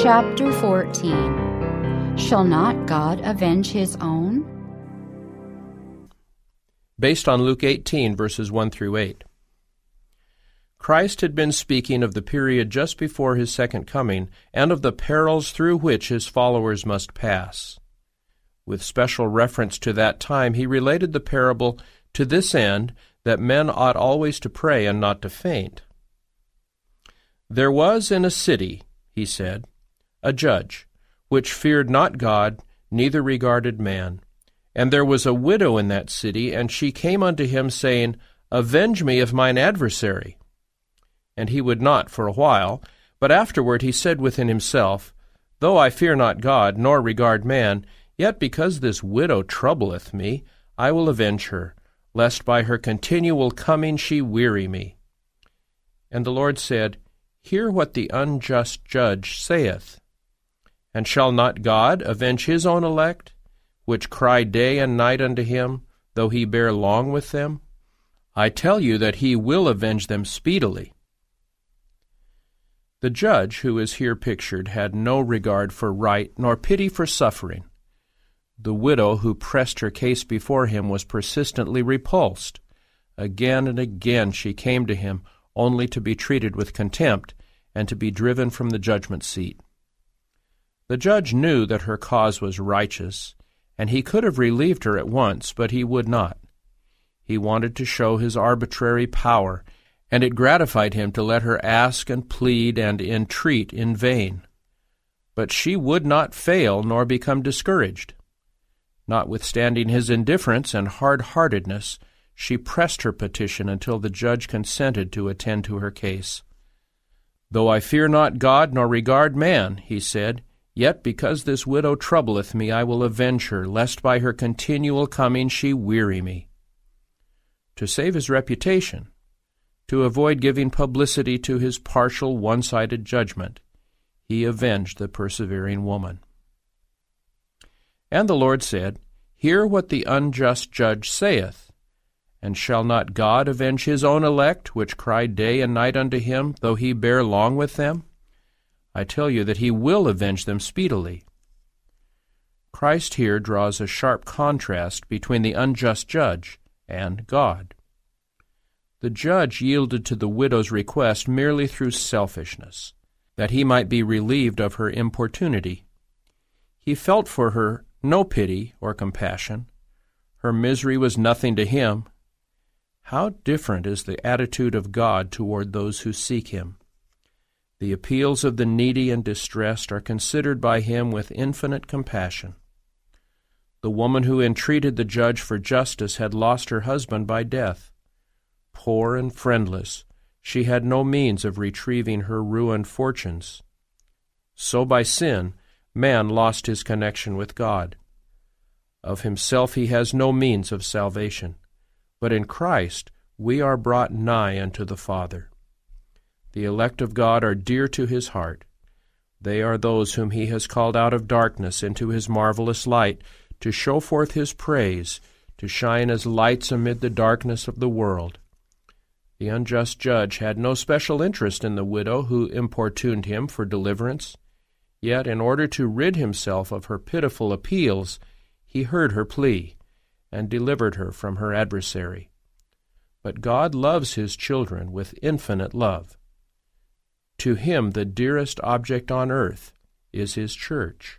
Chapter 14. Shall not God avenge his own? Based on Luke 18, verses 1 through 8. Christ had been speaking of the period just before his second coming and of the perils through which his followers must pass. With special reference to that time, he related the parable to this end, that men ought always to pray and not to faint. There was in a city, he said, a judge, which feared not God, neither regarded man. And there was a widow in that city, and she came unto him, saying, Avenge me of mine adversary. And he would not for a while, but afterward he said within himself, Though I fear not God, nor regard man, yet because this widow troubleth me, I will avenge her, lest by her continual coming she weary me. And the Lord said, Hear what the unjust judge saith. And shall not God avenge his own elect, which cry day and night unto him, though he bear long with them? I tell you that he will avenge them speedily. The judge, who is here pictured, had no regard for right, nor pity for suffering. The widow who pressed her case before him was persistently repulsed. Again and again she came to him, only to be treated with contempt and to be driven from the judgment seat. The judge knew that her cause was righteous, and he could have relieved her at once, but he would not. He wanted to show his arbitrary power, and it gratified him to let her ask and plead and entreat in vain. But she would not fail nor become discouraged. Notwithstanding his indifference and hard-heartedness, she pressed her petition until the judge consented to attend to her case. Though I fear not God nor regard man, he said, yet because this widow troubleth me, I will avenge her, lest by her continual coming she weary me. To save his reputation, to avoid giving publicity to his partial, one-sided judgment, he avenged the persevering woman. And the Lord said, Hear what the unjust judge saith. And shall not God avenge his own elect, which cry day and night unto him, though he bear long with them? I tell you that he will avenge them speedily. Christ here draws a sharp contrast between the unjust judge and God. The judge yielded to the widow's request merely through selfishness, that he might be relieved of her importunity. He felt for her no pity or compassion. Her misery was nothing to him. How different is the attitude of God toward those who seek him. The appeals of the needy and distressed are considered by him with infinite compassion. The woman who entreated the judge for justice had lost her husband by death. Poor and friendless, she had no means of retrieving her ruined fortunes. So by sin, man lost his connection with God. Of himself he has no means of salvation, but in Christ we are brought nigh unto the Father. The elect of God are dear to his heart. They are those whom he has called out of darkness into his marvelous light, to show forth his praise, to shine as lights amid the darkness of the world. The unjust judge had no special interest in the widow who importuned him for deliverance. Yet, in order to rid himself of her pitiful appeals, he heard her plea and delivered her from her adversary. But God loves his children with infinite love. To him the dearest object on earth is his church.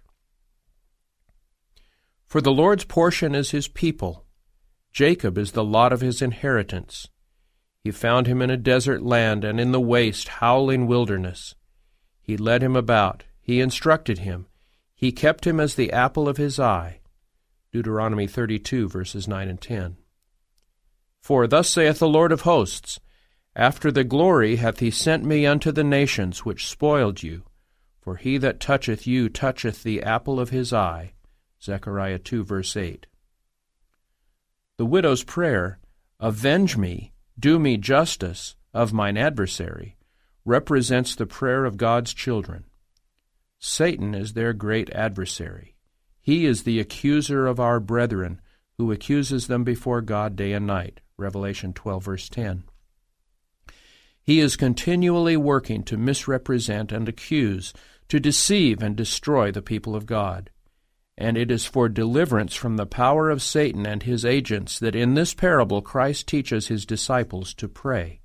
For the Lord's portion is his people. Jacob is the lot of his inheritance. He found him in a desert land and in the waste, howling wilderness. He led him about. He instructed him. He kept him as the apple of his eye. Deuteronomy 32, verses 9 and 10. For thus saith the Lord of hosts, After the glory hath he sent me unto the nations which spoiled you. For he that toucheth you toucheth the apple of his eye. Zechariah 2, verse 8. The widow's prayer, Avenge me, do me justice of mine adversary, represents the prayer of God's children. Satan is their great adversary. He is the accuser of our brethren, who accuses them before God day and night. Revelation 12, verse 10. He is continually working to misrepresent and accuse, to deceive and destroy the people of God. And it is for deliverance from the power of Satan and his agents that in this parable Christ teaches his disciples to pray.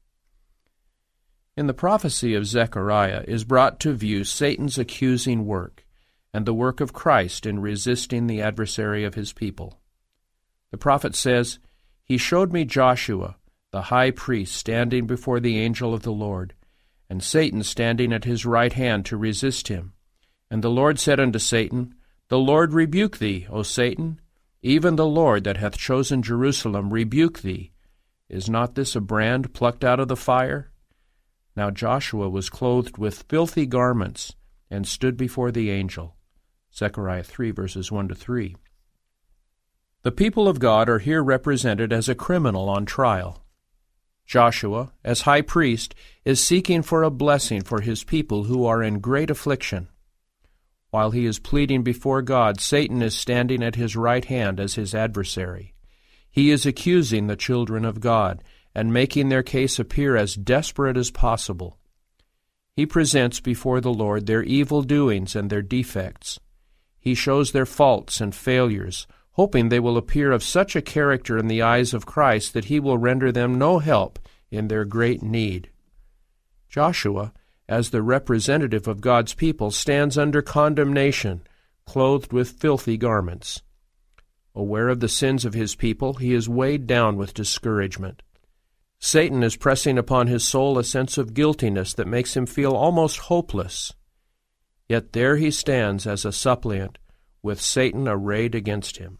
In the prophecy of Zechariah is brought to view Satan's accusing work and the work of Christ in resisting the adversary of his people. The prophet says, "He showed me Joshua, the high priest, standing before the angel of the Lord, and Satan standing at his right hand to resist him. And the Lord said unto Satan, The Lord rebuke thee, O Satan. Even the Lord that hath chosen Jerusalem rebuke thee. Is not this a brand plucked out of the fire?" Now Joshua was clothed with filthy garments, and stood before the angel. Zechariah 3, verses 1-3. The people of God are here represented as a criminal on trial. Joshua, as high priest, is seeking for a blessing for his people who are in great affliction. While he is pleading before God, Satan is standing at his right hand as his adversary. He is accusing the children of God and making their case appear as desperate as possible. He presents before the Lord their evil doings and their defects. He shows their faults and failures, hoping they will appear of such a character in the eyes of Christ that he will render them no help in their great need. Joshua, as the representative of God's people, stands under condemnation, clothed with filthy garments. Aware of the sins of his people, he is weighed down with discouragement. Satan is pressing upon his soul a sense of guiltiness that makes him feel almost hopeless. Yet there he stands as a suppliant, with Satan arrayed against him.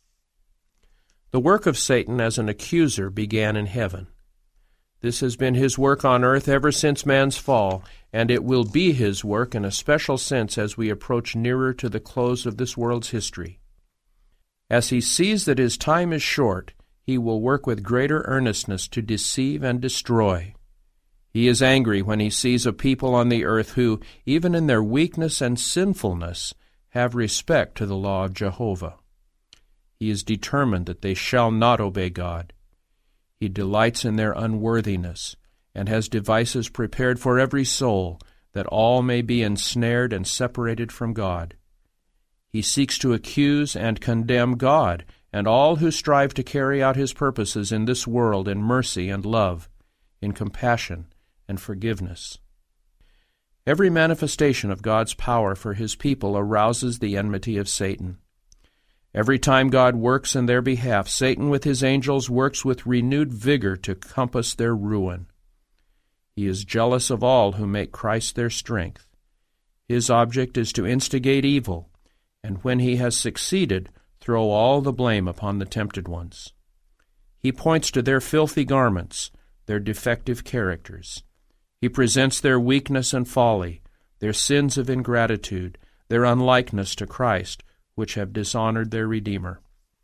The work of Satan as an accuser began in heaven. This has been his work on earth ever since man's fall, and it will be his work in a special sense as we approach nearer to the close of this world's history. As he sees that his time is short, he will work with greater earnestness to deceive and destroy. He is angry when he sees a people on the earth who, even in their weakness and sinfulness, have respect to the law of Jehovah. He is determined that they shall not obey God. He delights in their unworthiness, and has devices prepared for every soul, that all may be ensnared and separated from God. He seeks to accuse and condemn God and all who strive to carry out his purposes in this world in mercy and love, in compassion and forgiveness. Every manifestation of God's power for his people arouses the enmity of Satan. Every time God works in their behalf, Satan with his angels works with renewed vigor to compass their ruin. He is jealous of all who make Christ their strength. His object is to instigate evil, and when he has succeeded, throw all the blame upon the tempted ones. He points to their filthy garments, their defective characters. He presents their weakness and folly, their sins of ingratitude, their unlikeness to Christ, which have dishonored their Redeemer.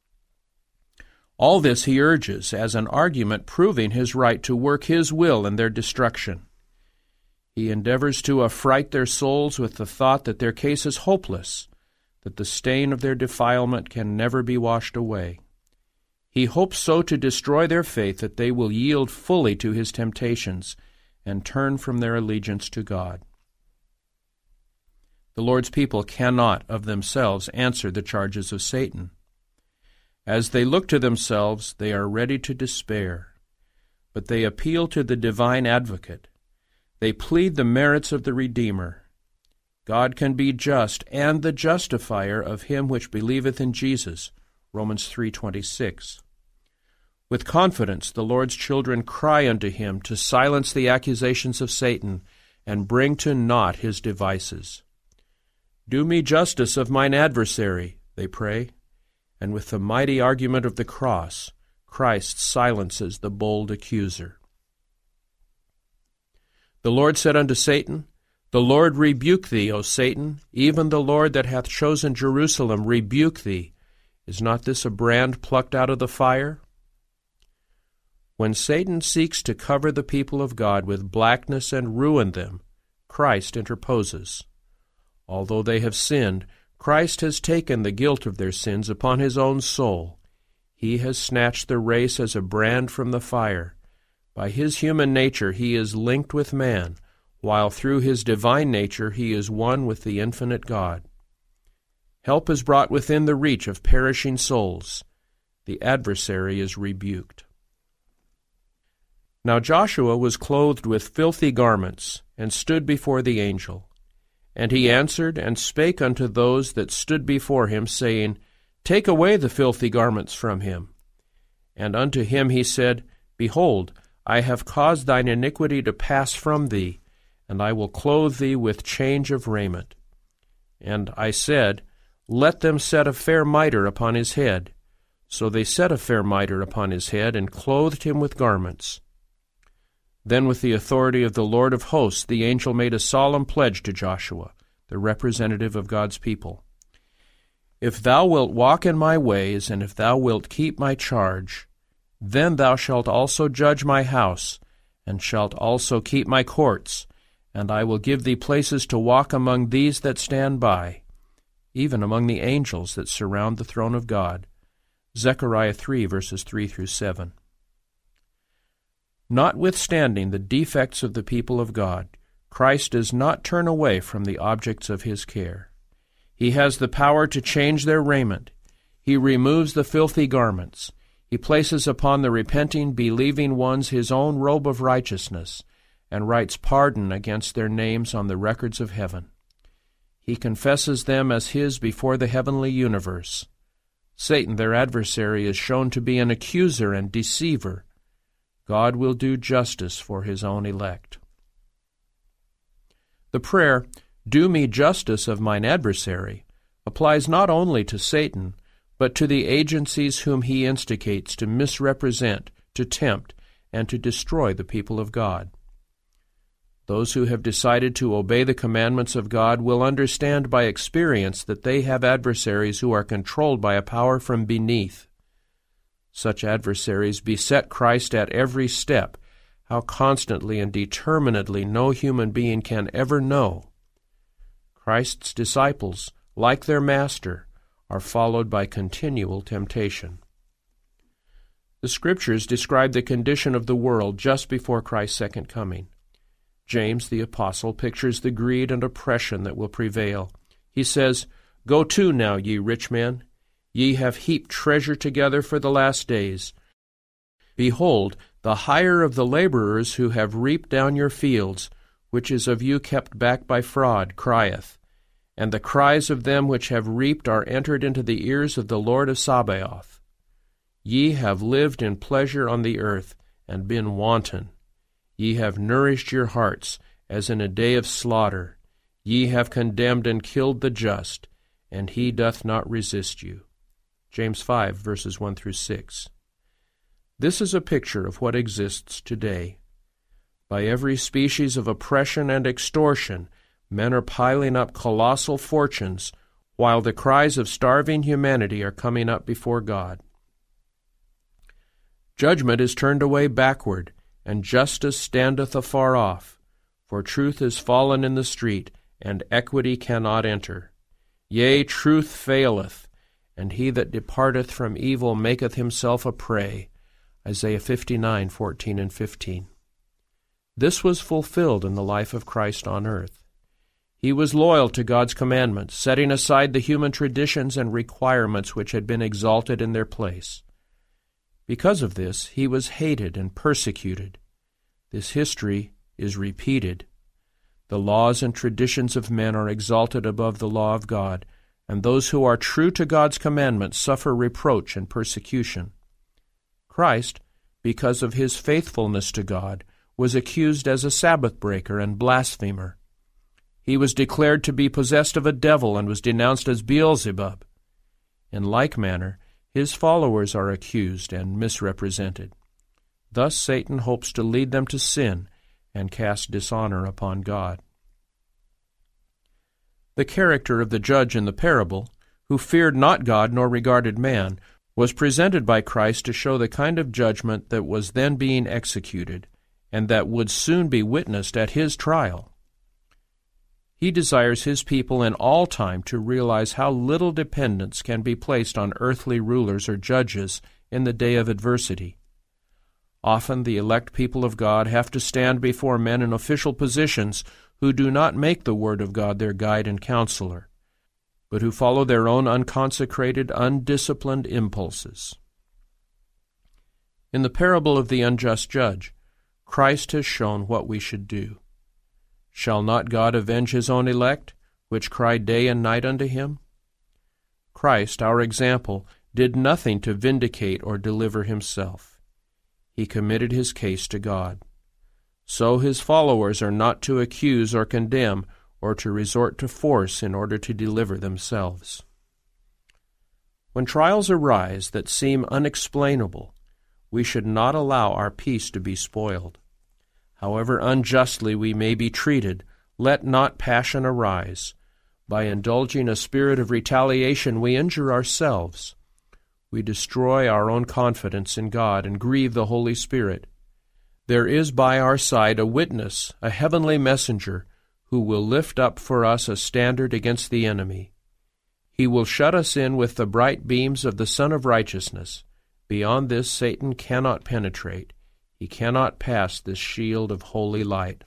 All this he urges as an argument proving his right to work his will in their destruction. He endeavors to affright their souls with the thought that their case is hopeless, that the stain of their defilement can never be washed away. He hopes so to destroy their faith that they will yield fully to his temptations and turn from their allegiance to God. The Lord's people cannot of themselves answer the charges of Satan. As they look to themselves, they are ready to despair. But they appeal to the divine advocate. They plead the merits of the Redeemer. God can be just and the justifier of him which believeth in Jesus. Romans 3:26. With confidence the Lord's children cry unto him to silence the accusations of Satan and bring to naught his devices. Do me justice of mine adversary, they pray, and with the mighty argument of the cross, Christ silences the bold accuser. The Lord said unto Satan, The Lord rebuke thee, O Satan, even the Lord that hath chosen Jerusalem rebuke thee. Is not this a brand plucked out of the fire? When Satan seeks to cover the people of God with blackness and ruin them, Christ interposes. Although they have sinned, Christ has taken the guilt of their sins upon his own soul. He has snatched the race as a brand from the fire. By his human nature he is linked with man, while through his divine nature he is one with the infinite God. Help is brought within the reach of perishing souls. The adversary is rebuked. Now Joshua was clothed with filthy garments, and stood before the angel. And he answered and spake unto those that stood before him, saying, Take away the filthy garments from him. And unto him he said, Behold, I have caused thine iniquity to pass from thee, and I will clothe thee with change of raiment. And I said, Let them set a fair mitre upon his head. So they set a fair mitre upon his head, and clothed him with garments. Then with the authority of the Lord of hosts, the angel made a solemn pledge to Joshua, the representative of God's people. If thou wilt walk in my ways, and if thou wilt keep my charge, then thou shalt also judge my house, and shalt also keep my courts, and I will give thee places to walk among these that stand by, even among the angels that surround the throne of God. Zechariah 3, verses 3 through 7. Notwithstanding the defects of the people of God, Christ does not turn away from the objects of his care. He has the power to change their raiment. He removes the filthy garments. He places upon the repenting, believing ones his own robe of righteousness, and writes pardon against their names on the records of heaven. He confesses them as his before the heavenly universe. Satan, their adversary, is shown to be an accuser and deceiver. God will do justice for his own elect. The prayer, Do me justice of mine adversary, applies not only to Satan, but to the agencies whom he instigates to misrepresent, to tempt, and to destroy the people of God. Those who have decided to obey the commandments of God will understand by experience that they have adversaries who are controlled by a power from beneath. Such adversaries beset Christ at every step, how constantly and determinedly no human being can ever know. Christ's disciples, like their Master, are followed by continual temptation. The Scriptures describe the condition of the world just before Christ's second coming. James the Apostle pictures the greed and oppression that will prevail. He says, Go to now, ye rich men. Ye have heaped treasure together for the last days. Behold, the hire of the laborers who have reaped down your fields, which is of you kept back by fraud, crieth. And the cries of them which have reaped are entered into the ears of the Lord of Sabaoth. Ye have lived in pleasure on the earth, and been wanton. Ye have nourished your hearts, as in a day of slaughter. Ye have condemned and killed the just, and he doth not resist you. James 5, verses 1 through 6. This is a picture of what exists today. By every species of oppression and extortion, men are piling up colossal fortunes, while the cries of starving humanity are coming up before God. Judgment is turned away backward, and justice standeth afar off. For truth is fallen in the street, and equity cannot enter. Yea, truth faileth, and he that departeth from evil maketh himself a prey. Isaiah 59, 14 and 15. This was fulfilled in the life of Christ on earth. He was loyal to God's commandments, setting aside the human traditions and requirements which had been exalted in their place. Because of this, he was hated and persecuted. This history is repeated. The laws and traditions of men are exalted above the law of God, and those who are true to God's commandments suffer reproach and persecution. Christ, because of his faithfulness to God, was accused as a Sabbath breaker and blasphemer. He was declared to be possessed of a devil and was denounced as Beelzebub. In like manner, his followers are accused and misrepresented. Thus Satan hopes to lead them to sin and cast dishonor upon God. The character of the judge in the parable, who feared not God nor regarded man, was presented by Christ to show the kind of judgment that was then being executed, and that would soon be witnessed at his trial. He desires his people in all time to realize how little dependence can be placed on earthly rulers or judges in the day of adversity. Often the elect people of God have to stand before men in official positions who do not make the Word of God their guide and counselor, but who follow their own unconsecrated, undisciplined impulses. In the parable of the unjust judge, Christ has shown what we should do. Shall not God avenge his own elect, which cry day and night unto him? Christ, our example, did nothing to vindicate or deliver himself. He committed his case to God. So his followers are not to accuse or condemn or to resort to force in order to deliver themselves. When trials arise that seem unexplainable, we should not allow our peace to be spoiled. However unjustly we may be treated, let not passion arise. By indulging a spirit of retaliation, we injure ourselves. We destroy our own confidence in God and grieve the Holy Spirit. There is by our side a witness, a heavenly messenger, who will lift up for us a standard against the enemy. He will shut us in with the bright beams of the Sun of Righteousness. Beyond this Satan cannot penetrate. He cannot pass this shield of holy light.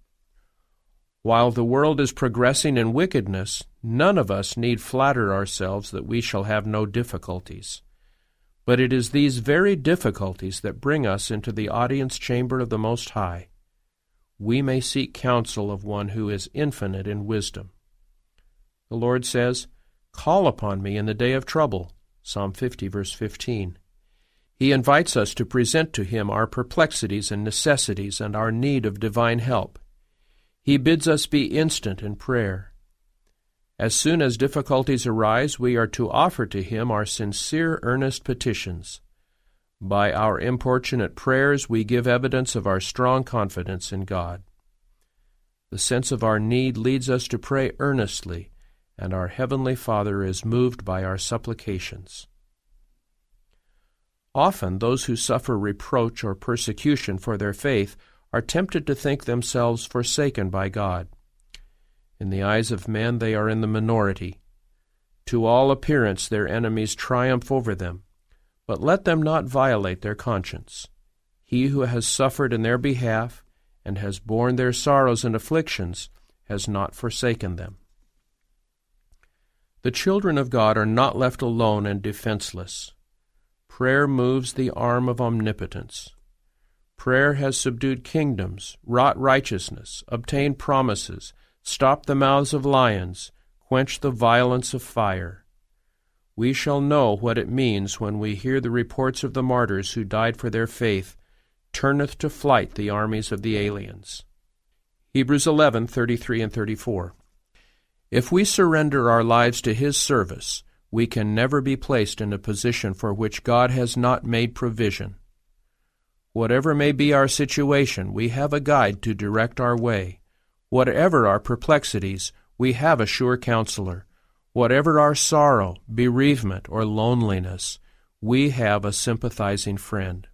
While the world is progressing in wickedness, none of us need flatter ourselves that we shall have no difficulties. But it is these very difficulties that bring us into the audience chamber of the Most High. We may seek counsel of one who is infinite in wisdom. The Lord says, "Call upon me in the day of trouble," Psalm 50, verse 15. He invites us to present to him our perplexities and necessities and our need of divine help. He bids us be instant in prayer. As soon as difficulties arise, we are to offer to him our sincere, earnest petitions. By our importunate prayers, we give evidence of our strong confidence in God. The sense of our need leads us to pray earnestly, and our Heavenly Father is moved by our supplications. Often those who suffer reproach or persecution for their faith are tempted to think themselves forsaken by God. In the eyes of men they are in the minority. To all appearance their enemies triumph over them, but let them not violate their conscience. He who has suffered in their behalf and has borne their sorrows and afflictions has not forsaken them. The children of God are not left alone and defenseless. Prayer moves the arm of omnipotence. Prayer has subdued kingdoms, wrought righteousness, obtained promises, stopped the mouths of lions, quenched the violence of fire. We shall know what it means when we hear the reports of the martyrs who died for their faith, turneth to flight the armies of the aliens. Hebrews 11:33 and 34. If we surrender our lives to his service, we can never be placed in a position for which God has not made provision. Whatever may be our situation, we have a guide to direct our way. Whatever our perplexities, we have a sure counselor. Whatever our sorrow, bereavement, or loneliness, we have a sympathizing friend.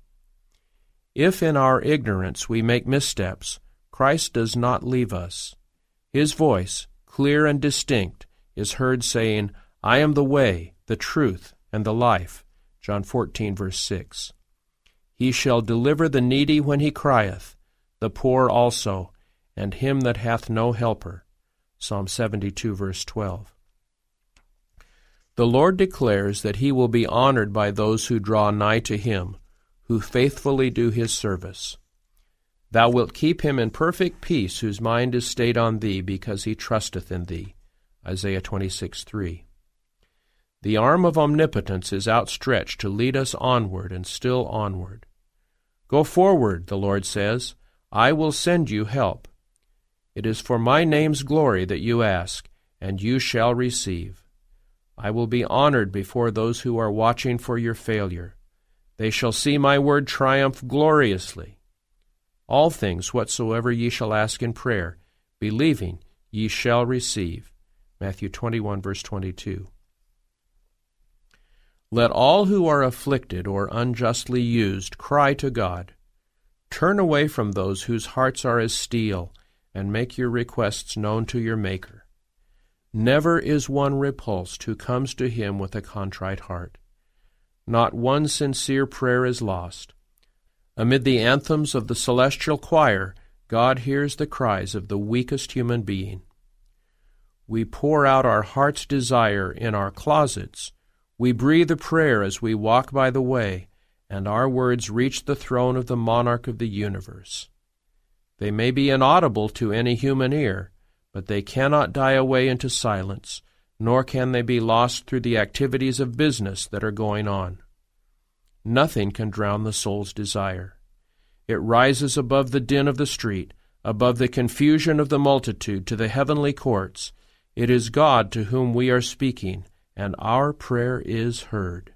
If in our ignorance we make missteps, Christ does not leave us. His voice, clear and distinct, is heard saying, "I am the way, the truth, and the life," John 14, verse 6. He shall deliver the needy when he crieth, the poor also, and him that hath no helper, Psalm 72, verse 12. The Lord declares that he will be honored by those who draw nigh to him, who faithfully do his service. Thou wilt keep him in perfect peace whose mind is stayed on thee, because he trusteth in thee, Isaiah 26:3. The arm of omnipotence is outstretched to lead us onward and still onward. Go forward, the Lord says, I will send you help. It is for my name's glory that you ask, and you shall receive. I will be honored before those who are watching for your failure. They shall see my word triumph gloriously. All things whatsoever ye shall ask in prayer, believing, ye shall receive. Matthew 21, verse 22. Let all who are afflicted or unjustly used cry to God. Turn away from those whose hearts are as steel, and make your requests known to your Maker. Never is one repulsed who comes to him with a contrite heart. Not one sincere prayer is lost. Amid the anthems of the celestial choir, God hears the cries of the weakest human being. We pour out our heart's desire in our closets. We breathe a prayer as we walk by the way, and our words reach the throne of the monarch of the universe. They may be inaudible to any human ear, but they cannot die away into silence, nor can they be lost through the activities of business that are going on. Nothing can drown the soul's desire. It rises above the din of the street, above the confusion of the multitude, to the heavenly courts. It is God to whom we are speaking, and our prayer is heard.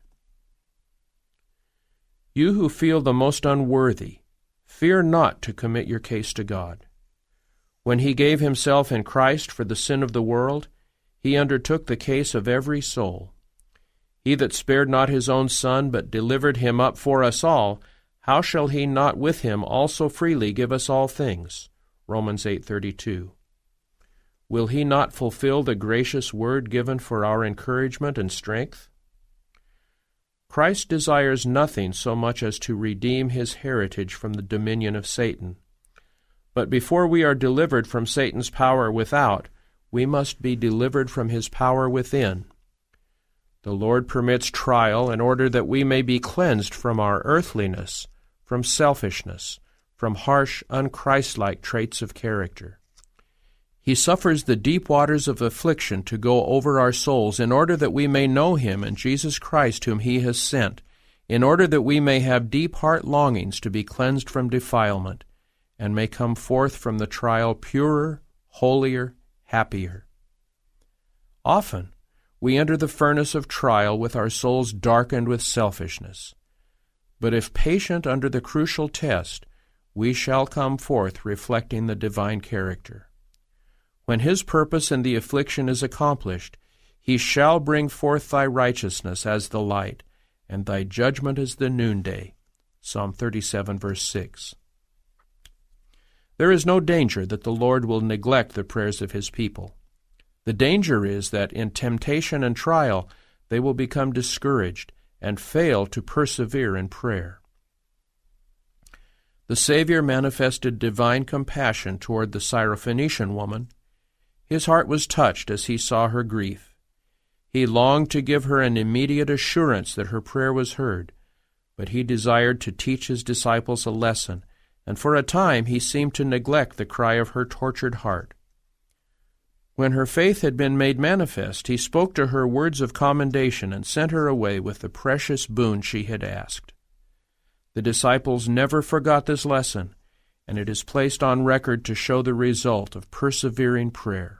You who feel the most unworthy, fear not to commit your case to God. When He gave Himself in Christ for the sin of the world, He undertook the case of every soul. He that spared not His own Son, but delivered Him up for us all, how shall He not with Him also freely give us all things? Romans 8:32. Will He not fulfill the gracious word given for our encouragement and strength? Christ desires nothing so much as to redeem His heritage from the dominion of Satan. But before we are delivered from Satan's power without, we must be delivered from his power within. The Lord permits trial in order that we may be cleansed from our earthliness, from selfishness, from harsh, unchristlike traits of character. He suffers the deep waters of affliction to go over our souls in order that we may know Him and Jesus Christ whom He has sent, in order that we may have deep heart longings to be cleansed from defilement, and may come forth from the trial purer, holier, happier. Often we enter the furnace of trial with our souls darkened with selfishness. But if patient under the crucial test, we shall come forth reflecting the divine character. When His purpose in the affliction is accomplished, He shall bring forth thy righteousness as the light, and thy judgment as the noonday. Psalm 37, verse 6. There is no danger that the Lord will neglect the prayers of His people. The danger is that in temptation and trial they will become discouraged and fail to persevere in prayer. The Savior manifested divine compassion toward the Syrophoenician woman. His heart was touched as He saw her grief. He longed to give her an immediate assurance that her prayer was heard, but He desired to teach His disciples a lesson, and for a time He seemed to neglect the cry of her tortured heart. When her faith had been made manifest, He spoke to her words of commendation and sent her away with the precious boon she had asked. The disciples never forgot this lesson, and it is placed on record to show the result of persevering prayer.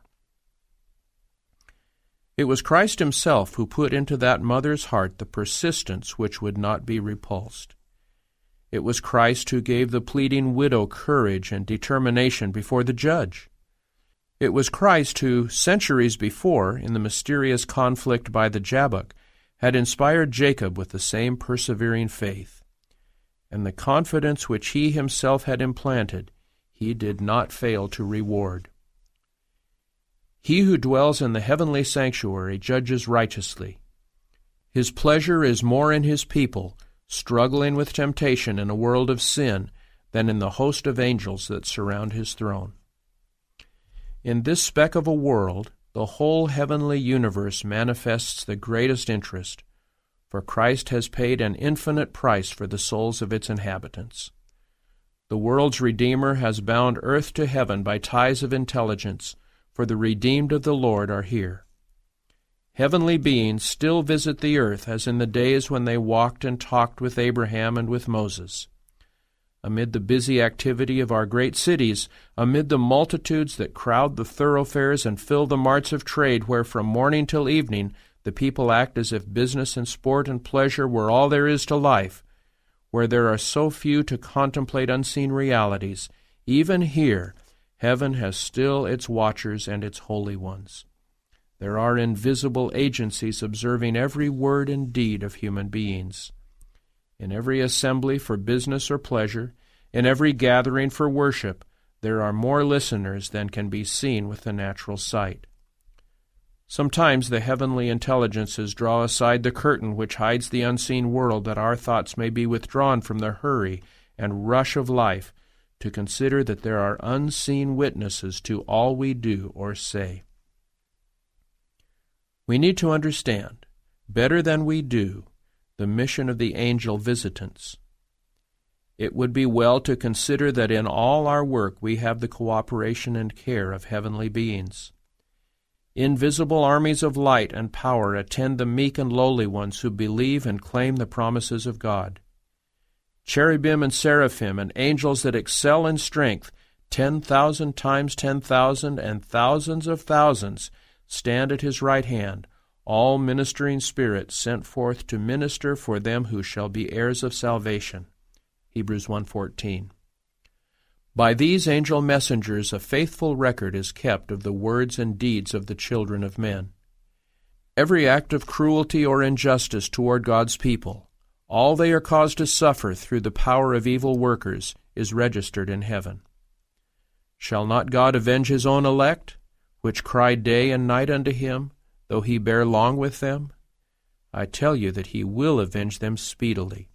It was Christ Himself who put into that mother's heart the persistence which would not be repulsed. It was Christ who gave the pleading widow courage and determination before the judge. It was Christ who, centuries before, in the mysterious conflict by the Jabbok, had inspired Jacob with the same persevering faith. And the confidence which He Himself had implanted, He did not fail to reward. He who dwells in the heavenly sanctuary judges righteously. His pleasure is more in His people, struggling with temptation in a world of sin, than in the host of angels that surround His throne. In this speck of a world, the whole heavenly universe manifests the greatest interest, for Christ has paid an infinite price for the souls of its inhabitants. The world's Redeemer has bound earth to heaven by ties of intelligence, for the redeemed of the Lord are here. Heavenly beings still visit the earth as in the days when they walked and talked with Abraham and with Moses. Amid the busy activity of our great cities, amid the multitudes that crowd the thoroughfares and fill the marts of trade where from morning till evening the people act as if business and sport and pleasure were all there is to life, where there are so few to contemplate unseen realities, even here heaven has still its watchers and its holy ones. There are invisible agencies observing every word and deed of human beings. In every assembly for business or pleasure, in every gathering for worship, there are more listeners than can be seen with the natural sight. Sometimes the heavenly intelligences draw aside the curtain which hides the unseen world that our thoughts may be withdrawn from the hurry and rush of life to consider that there are unseen witnesses to all we do or say. We need to understand, better than we do, the mission of the angel visitants. It would be well to consider that in all our work we have the cooperation and care of heavenly beings. Invisible armies of light and power attend the meek and lowly ones who believe and claim the promises of God. Cherubim and seraphim and angels that excel in strength, 10,000 times 10,000 and thousands of thousands, stand at his right hand, all ministering spirits sent forth to minister for them who shall be heirs of salvation. Hebrews 1:14. By these angel messengers a faithful record is kept of the words and deeds of the children of men. Every act of cruelty or injustice toward God's people, all they are caused to suffer through the power of evil workers, is registered in heaven. Shall not God avenge his own elect, which cry day and night unto him, though he bear long with them? I tell you that he will avenge them speedily.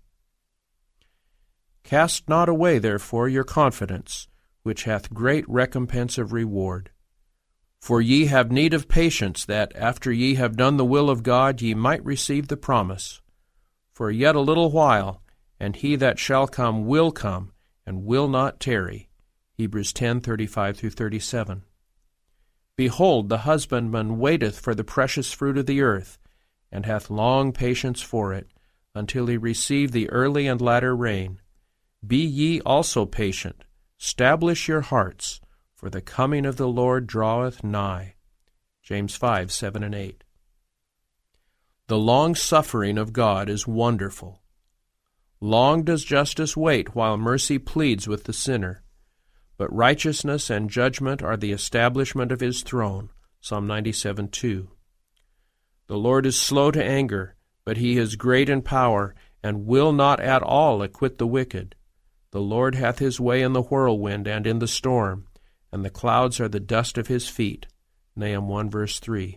Cast not away, therefore, your confidence, which hath great recompense of reward. For ye have need of patience, that, after ye have done the will of God, ye might receive the promise. For yet a little while, and he that shall come, and will not tarry. Hebrews 10:35-37. Behold, the husbandman waiteth for the precious fruit of the earth, and hath long patience for it, until he receive the early and latter rain. Be ye also patient, stablish your hearts, for the coming of the Lord draweth nigh. James 5:7-8. The long-suffering of God is wonderful. Long does justice wait while mercy pleads with the sinner, but righteousness and judgment are the establishment of his throne. Psalm 97:2. The Lord is slow to anger, but he is great in power, and will not at all acquit the wicked. The Lord hath his way in the whirlwind and in the storm, and the clouds are the dust of his feet. Nahum 1:3.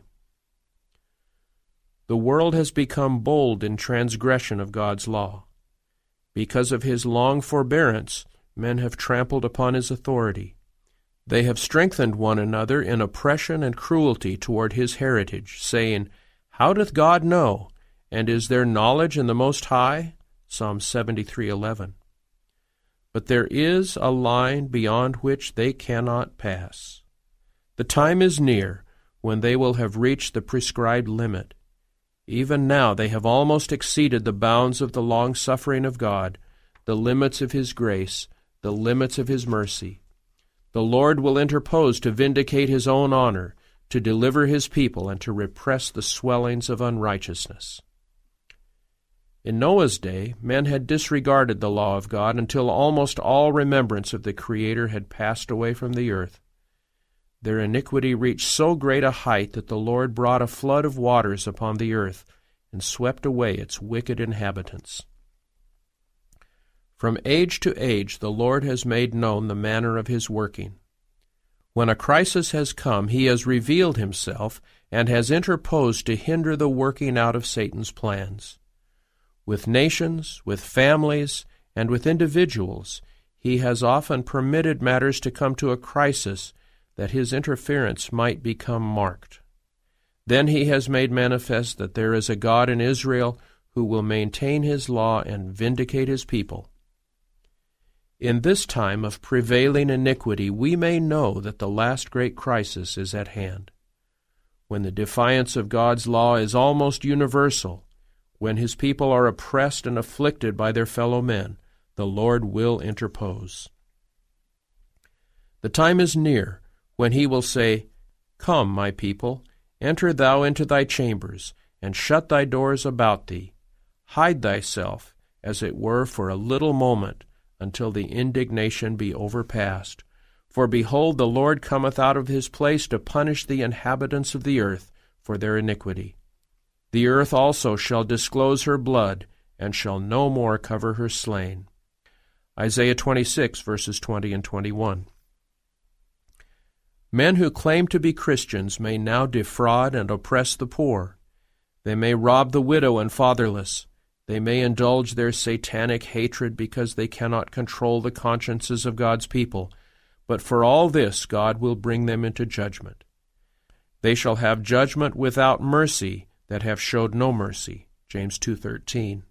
The world has become bold in transgression of God's law. Because of his long forbearance, men have trampled upon his authority. They have strengthened one another in oppression and cruelty toward his heritage, saying, How doth God know? And is there knowledge in the Most High? Psalm 73:11. But there is a line beyond which they cannot pass. The time is near when they will have reached the prescribed limit. Even now they have almost exceeded the bounds of the long-suffering of God, the limits of his grace, the limits of his mercy. The Lord will interpose to vindicate his own honor, to deliver his people, and to repress the swellings of unrighteousness. In Noah's day, men had disregarded the law of God until almost all remembrance of the Creator had passed away from the earth. Their iniquity reached so great a height that the Lord brought a flood of waters upon the earth and swept away its wicked inhabitants. From age to age the Lord has made known the manner of his working. When a crisis has come, he has revealed himself and has interposed to hinder the working out of Satan's plans. With nations, with families, and with individuals, he has often permitted matters to come to a crisis that his interference might become marked. Then he has made manifest that there is a God in Israel who will maintain his law and vindicate his people. In this time of prevailing iniquity, we may know that the last great crisis is at hand. When the defiance of God's law is almost universal, when his people are oppressed and afflicted by their fellow men, the Lord will interpose. The time is near when he will say, Come, my people, enter thou into thy chambers, and shut thy doors about thee. Hide thyself, as it were, for a little moment, until the indignation be overpast. For behold, the Lord cometh out of his place to punish the inhabitants of the earth for their iniquity. The earth also shall disclose her blood, and shall no more cover her slain. Isaiah 26, verses 20 and 21. Men who claim to be Christians may now defraud and oppress the poor. They may rob the widow and fatherless, They may indulge their satanic hatred because they cannot control the consciences of God's people, but for all this God will bring them into judgment. They shall have judgment without mercy that have showed no mercy. James 2:13.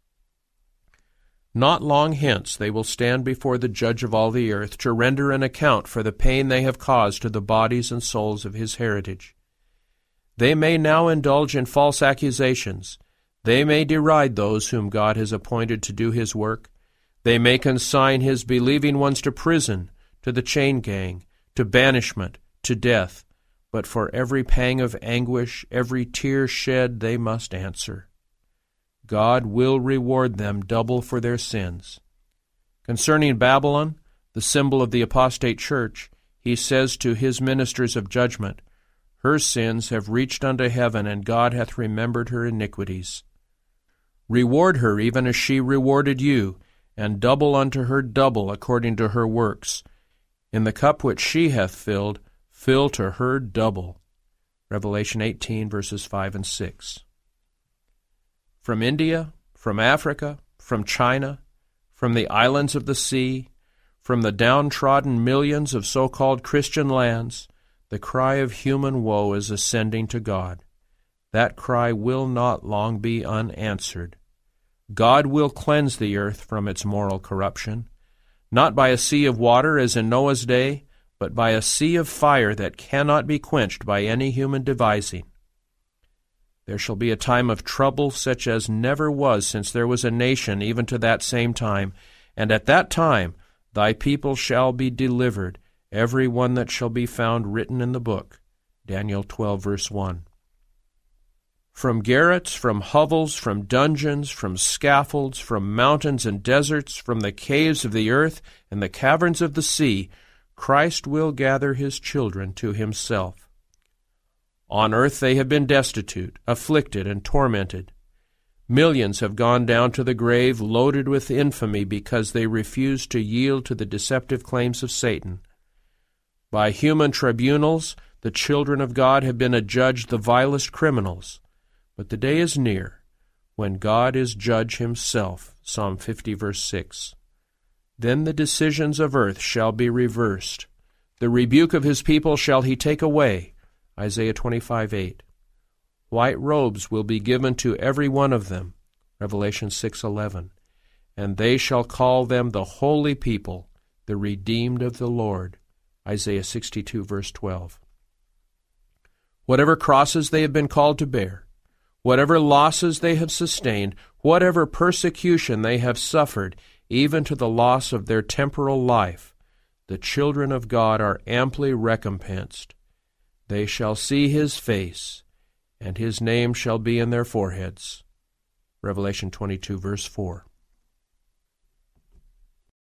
Not long hence they will stand before the Judge of all the earth to render an account for the pain they have caused to the bodies and souls of his heritage. They may now indulge in false accusations. They may deride those whom God has appointed to do his work. They may consign his believing ones to prison, to the chain gang, to banishment, to death. But for every pang of anguish, every tear shed, they must answer. God will reward them double for their sins. Concerning Babylon, the symbol of the apostate church, he says to his ministers of judgment, Her sins have reached unto heaven, and God hath remembered her iniquities. Reward her even as she rewarded you, and double unto her double according to her works. In the cup which she hath filled, fill to her double. Revelation 18, verses 5 and 6. From India, from Africa, from China, from the islands of the sea, from the downtrodden millions of so-called Christian lands, the cry of human woe is ascending to God. That cry will not long be unanswered. God will cleanse the earth from its moral corruption, not by a sea of water as in Noah's day, but by a sea of fire that cannot be quenched by any human devising. There shall be a time of trouble such as never was since there was a nation even to that same time, and at that time thy people shall be delivered, every one that shall be found written in the book. Daniel 12, verse 1. From garrets, from hovels, from dungeons, from scaffolds, from mountains and deserts, from the caves of the earth and the caverns of the sea, Christ will gather his children to himself. On earth they have been destitute, afflicted, and tormented. Millions have gone down to the grave loaded with infamy because they refused to yield to the deceptive claims of Satan. By human tribunals, the children of God have been adjudged the vilest criminals. But the day is near when God is judge himself. Psalm 50, verse 6. Then the decisions of earth shall be reversed. The rebuke of his people shall he take away. Isaiah 25:8. White robes will be given to every one of them. Revelation 6:11. And they shall call them the holy people, the redeemed of the Lord. Isaiah 62, verse 12. Whatever crosses they have been called to bear, whatever losses they have sustained, whatever persecution they have suffered, even to the loss of their temporal life, the children of God are amply recompensed. They shall see his face, and his name shall be in their foreheads. Revelation 22, verse 4.